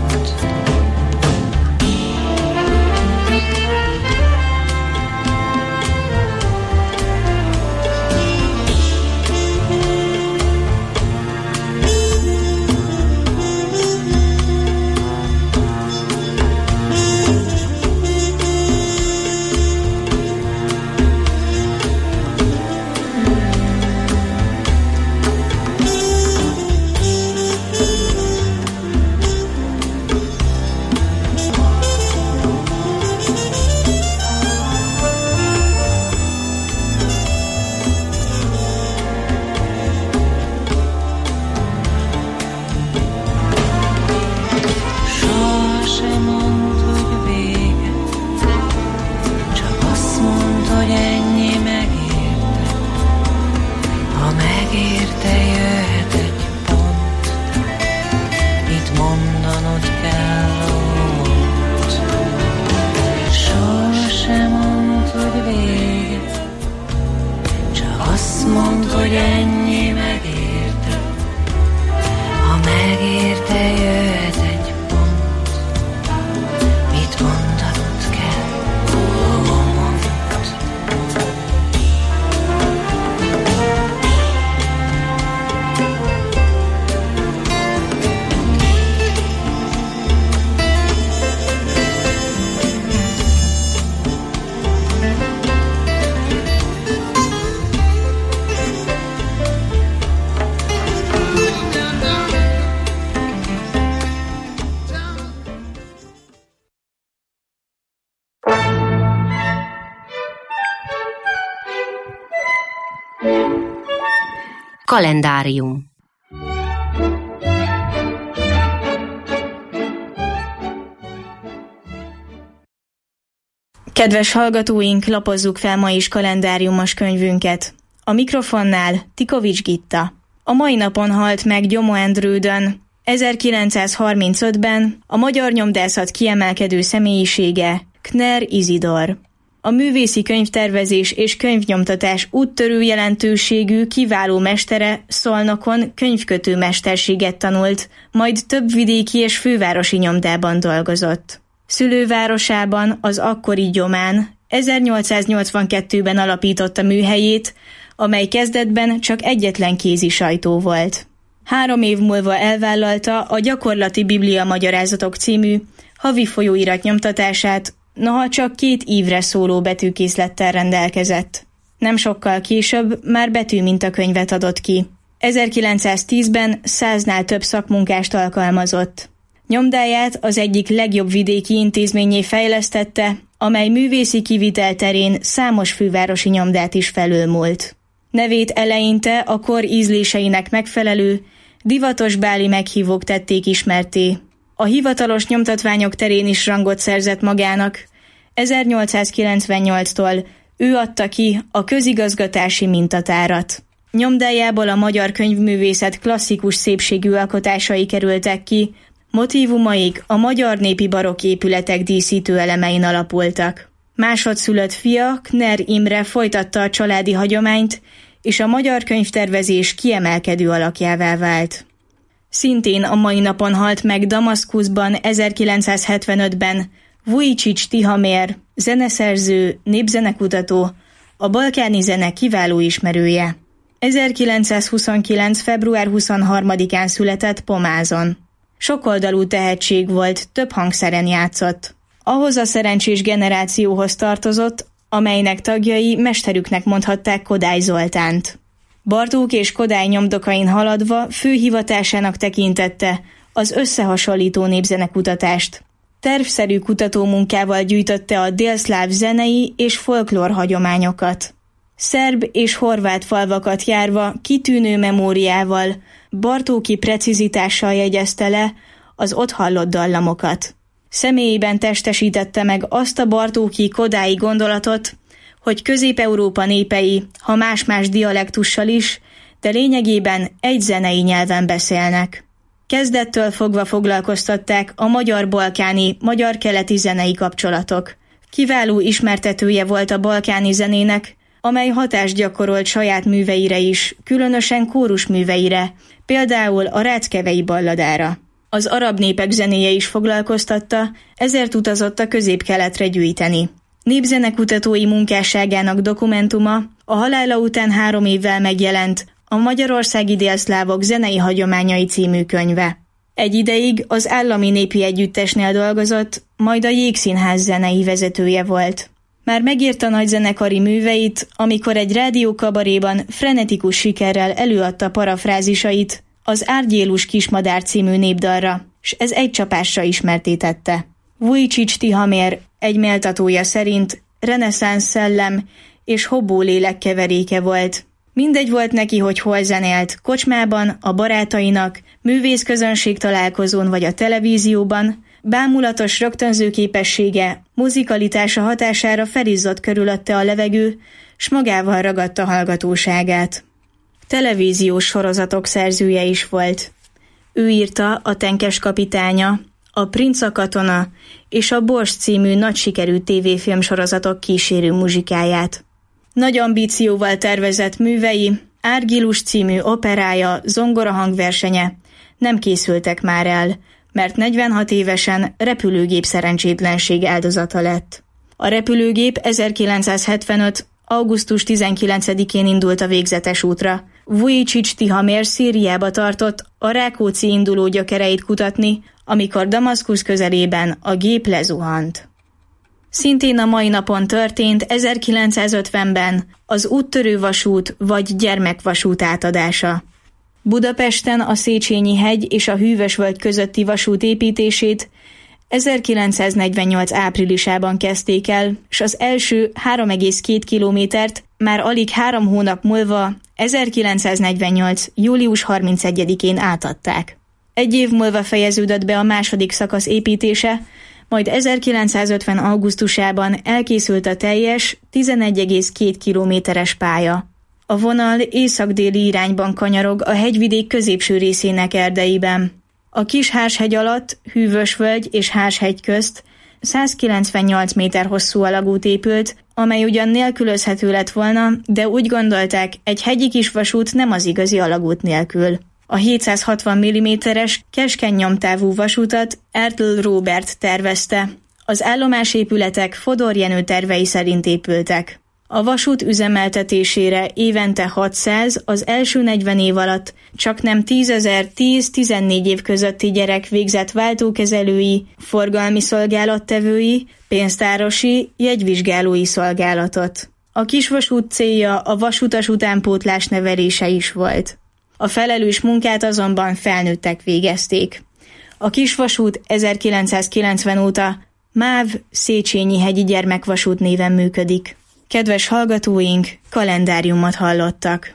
Speaker 12: Kalendárium.
Speaker 13: Kedves hallgatóink, lapozzuk fel ma is kalendáriumos könyvünket. A mikrofonnál Tikovics Gitta. A mai napon halt meg Gyomó Endrődön. ezerkilencszázharmincötben a magyar nyomdászat kiemelkedő személyisége Kner Izidor. A művészi könyvtervezés és könyvnyomtatás úttörő jelentőségű kiváló mestere Szolnokon könyvkötő mesterséget tanult, majd több vidéki és fővárosi nyomdában dolgozott. Szülővárosában, az akkori Gyomán ezernyolcszáznyolcvankettőben alapította műhelyét, amely kezdetben csak egyetlen kézi sajtó volt. Három év múlva elvállalta a Gyakorlati Biblia Magyarázatok című havi folyóirat nyomtatását, noha csak két ívre szóló betűkészlettel rendelkezett. Nem sokkal később már betűmintakönyvet adott ki. ezerkilencszáztízben száznál több szakmunkást alkalmazott. Nyomdáját az egyik legjobb vidéki intézménnyé fejlesztette, amely művészi kivitel terén számos fővárosi nyomdát is felülmúlt. Nevét eleinte a kor ízléseinek megfelelő, divatos báli meghívók tették ismertté. A hivatalos nyomtatványok terén is rangot szerzett magának. ezernyolcszázkilencvennyolctól ő adta ki a közigazgatási mintatárat. Nyomdájából a magyar könyvművészet klasszikus szépségű alkotásai kerültek ki, motívumaik a magyar népi barokk épületek díszítő elemein alapultak. Másodszülött fia, Kner Imre folytatta a családi hagyományt, és a magyar könyvtervezés kiemelkedő alakjává vált. Szintén a mai napon halt meg Damaszkuszban ezerkilencszázhetvenötben Vujicic Tihamér, zeneszerző, népzenekutató, a balkáni zene kiváló ismerője. ezerkilencszázhuszonkilenc. február huszonharmadikán született Pomázon. Sokoldalú tehetség volt, több hangszeren játszott. Ahhoz a szerencsés generációhoz tartozott, amelynek tagjai mesterüknek mondhatták Kodály Zoltánt. Bartók és Kodály nyomdokain haladva főhivatásának tekintette az összehasonlító népzenekutatást. Tervszerű kutatómunkával gyűjtötte a délszláv zenei és folklór hagyományokat. Szerb és horvát falvakat járva kitűnő memóriával, bartóki precizitással jegyezte le az ott hallott dallamokat. Személyében testesítette meg azt a bartóki kodályi gondolatot, hogy Közép-Európa népei, ha más-más dialektussal is, de lényegében egy zenei nyelven beszélnek. Kezdettől fogva foglalkoztatták a magyar-balkáni, magyar-keleti zenei kapcsolatok. Kiváló ismertetője volt a balkáni zenének, amely hatást gyakorolt saját műveire is, különösen kórusműveire, például a Ráckevei balladára. Az arab népek zenéje is foglalkoztatta, ezért utazott a közép-keletre gyűjteni. Népzenekutatói munkásságának dokumentuma a halála után három évvel megjelent a Magyarországi délszlávok zenei hagyományai című könyve. Egy ideig az Állami Népi Együttesnél dolgozott, majd a Jégszínház zenei vezetője volt. Már megírta nagyzenekari műveit, amikor egy rádiókabaréban frenetikus sikerrel előadta parafrázisait az Árgyélus kismadár című népdalra, s ez egy csapásra ismertétette. Vujicic Tihamér egy méltatója szerint reneszánsz szellem és hobbó lélek keveréke volt. Mindegy volt neki, hogy hol zenélt, kocsmában, a barátainak, művészközönség találkozón vagy a televízióban, bámulatos rögtönző képessége, muzikalitása hatására felizzott körülötte a levegő, s magával ragadta hallgatóságát. Televíziós sorozatok szerzője is volt. Ő írta a Tenkes kapitánya, a Princa katona és a Bors című nagy sikerű tévéfilm sorozatok kísérő muzsikáját. Nagy ambícióval tervezett művei, Árgyilus című operája, zongorahangversenye nem készültek már el, mert negyvenhat évesen repülőgép szerencsétlenség áldozata lett. A repülőgép ezerkilencszázhetvenöt. augusztus tizenkilencedikén indult a végzetes útra. Vujicic Tihamér Szíriába tartott a Rákóczi induló gyökereit kutatni, amikor Damaszkusz közelében a gép lezuhant. Szintén a mai napon történt ezerkilencszázötvenben az úttörő vasút vagy gyermekvasút átadása. Budapesten a Széchenyi hegy és a Hűvösvölgy közötti vasút építését ezerkilencszáznegyvennyolc áprilisában kezdték el, s az első három egész két kilométert már alig három hónap múlva, ezerkilencszáznegyvennyolc. július harmincegyedikén átadták. Egy év múlva fejeződött be a második szakasz építése, majd ezerkilencszázötven. augusztusában elkészült a teljes tizenegy egész két kilométeres pálya. A vonal észak-déli irányban kanyarog a hegyvidék középső részének erdeiben. A kis Hárshegy alatt, Hűvösvölgy és Hárshegy közt százkilencvennyolc méter hosszú alagút épült, amely ugyan nélkülözhető lett volna, de úgy gondolták, egy hegyi kisvasút nem az igazi alagút nélkül. A hétszázhatvan milliméteres keskeny nyomtávú vasútat Ertl Róbert tervezte. Az állomásépületek Fodor Jenő tervei szerint épültek. A vasút üzemeltetésére évente hatszáz, az első negyven év alatt csaknem tízezer tíz-tizennégy év közötti gyerek végzett váltókezelői, forgalmi szolgálattevői, pénztárosi, jegyvizsgálói szolgálatot. A kisvasút célja a vasutas utánpótlás nevelése is volt. A felelős munkát azonban felnőttek végezték. A kisvasút ezerkilencszázkilencven óta MÁV Széchenyi hegyi gyermekvasút néven működik. Kedves hallgatóink, kalendáriumot hallottak.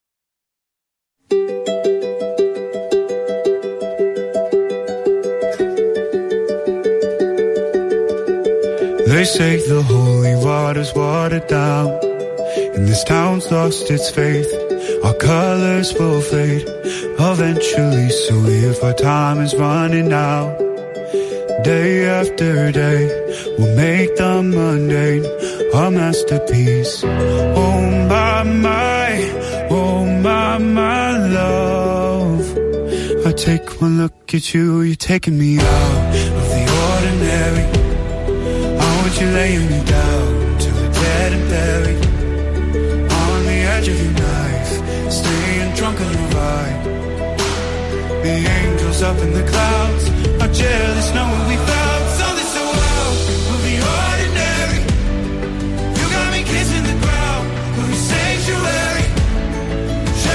Speaker 12: They say the holy water's watered down, and this town's lost its faith. Our colors will fade eventually, so if our time is running out, day after day, we'll make the mundane a masterpiece. Oh my, my, oh my, my love, I take one look at you, you're taking me out of the ordinary. I want you laying me down till we're dead and buried, on the edge of your knife, staying drunk on your vibe. The angels up in the clouds are jealous knowing we found something so out of the ordinary. You got me kissing the ground of your sanctuary.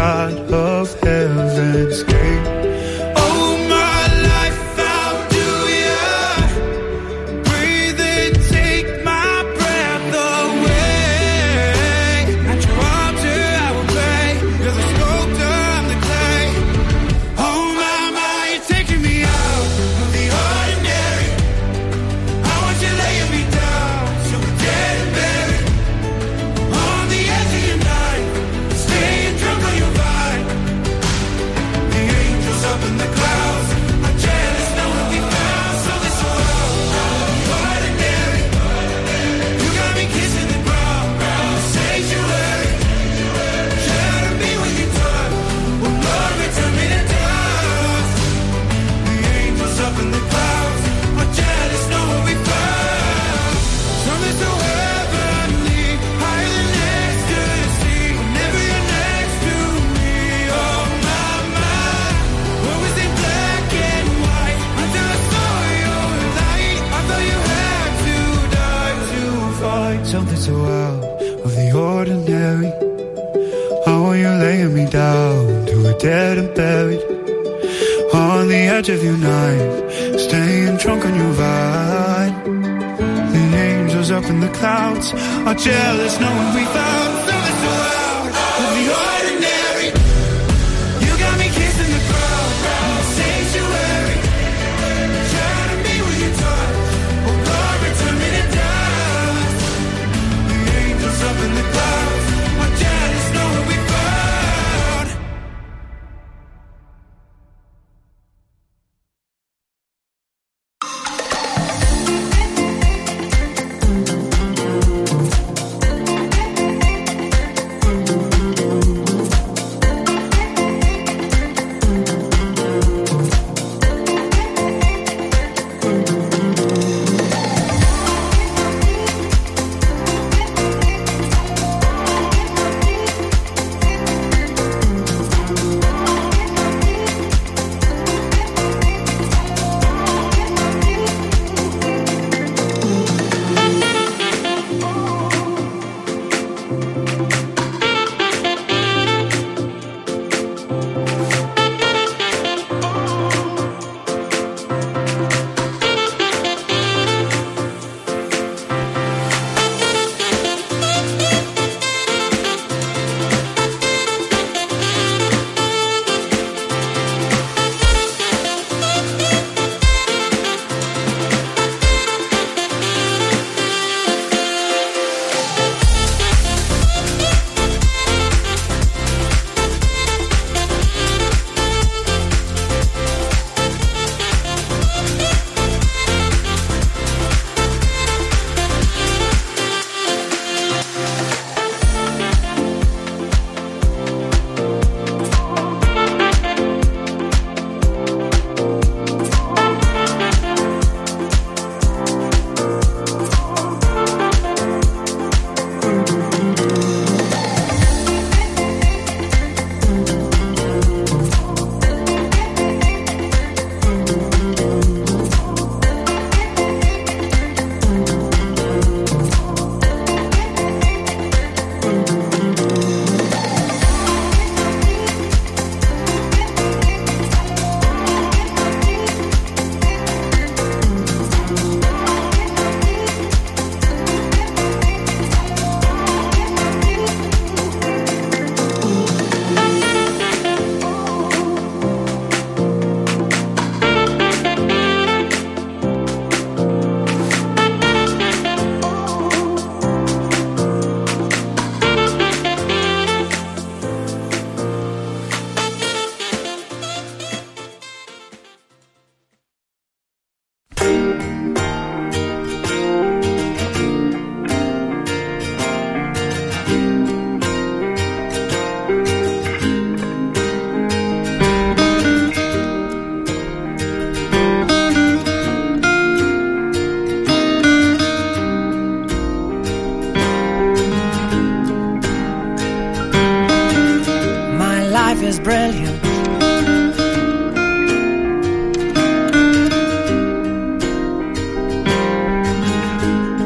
Speaker 12: side of heaven's gate. Oh, my life, how do you breathe and take my breath away? At your altar I will pray, you're the sculptor, I'm the clay. Oh my, my, you're taking me out of the ordinary. I want you laying me down so we're dead and buried. On the edge of your knife, staying drunk on your vine. The angels up in the clouds are jealous knowing we found something so ordinary. You got me kissing the ground, sanctuary. Shadow me when you touch, when love return me to dust. The angels up in the clouds are jealous knowing we found something so heavenly, higher than ecstasy. Whenever you're next to me, oh my, my. What was in black and white until I saw your light? I thought you had to die to fight something so out of the ordinary. How are you laying me down to a dead and buried? On the edge of your knife, staying drunk on your vine. The angels up in the clouds are jealous knowing we found something so out of the ordinary. You got me kissing the ground, sanctuary. Shadow me when you touch, oh Lord, return me to dust. The angels up in the clouds are jealous knowing we found.
Speaker 11: is brilliant.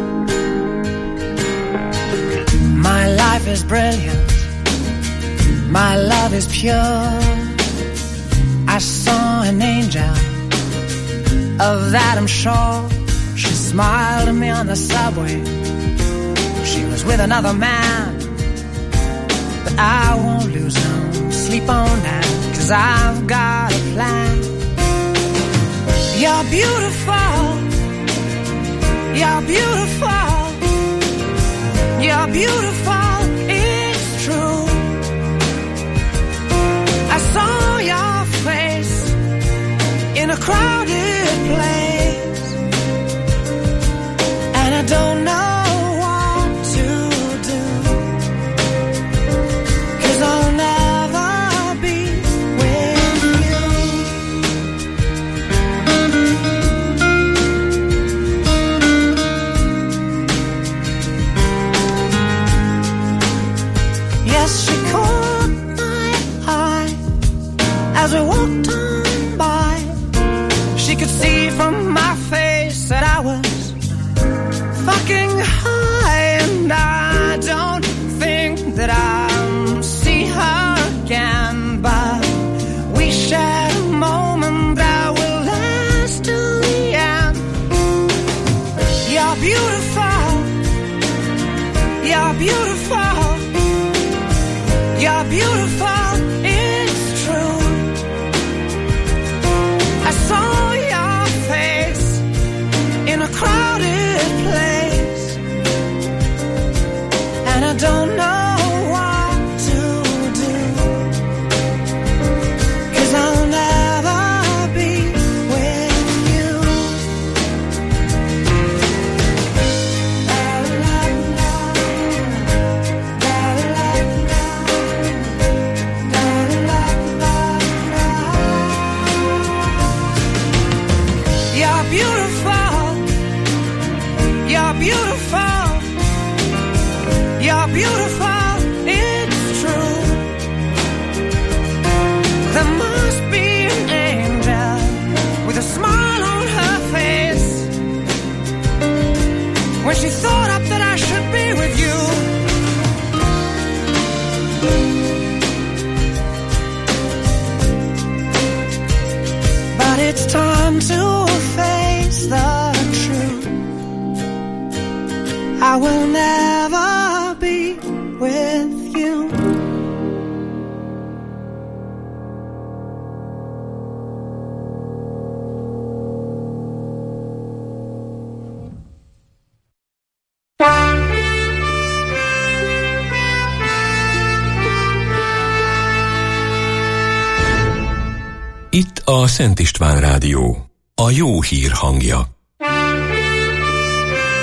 Speaker 11: My life is brilliant. My love is pure. I saw an angel, of that I'm sure. She smiled at me on the subway. She was with another man, but I won't lose no sleep on that, 'cause I've got a plan. You're beautiful, you're beautiful, you're beautiful, it's true. I saw your face in a crowded place, and I don't know what to do, 'cause I'll never be with you. Yes, she caught my eye as we walked on by. She could see from my face that I was fucking high, and I don't think that I'll see her again, but we shared a moment that will last till the end. You're beautiful, you're beautiful, you're beautiful, it's true. I saw your face in a crowded place, and I don't know what to do, 'cause I'll never be with you. You're beautiful, you're beautiful, you're beautiful, it's true. There must be an angel with a smile on her face when she thought up that I should be with you. But it's time to face the truth. I will never be with you.
Speaker 1: Itt a Szent István Rádió, a jó hír hangja.